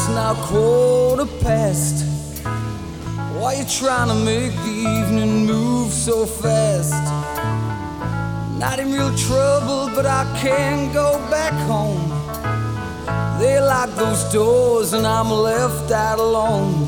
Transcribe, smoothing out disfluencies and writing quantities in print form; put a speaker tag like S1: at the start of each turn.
S1: now 1:15. Why you trying to make the evening move so fast? Not in real trouble, but I can't go back home. They lock those doors and I'm left out alone.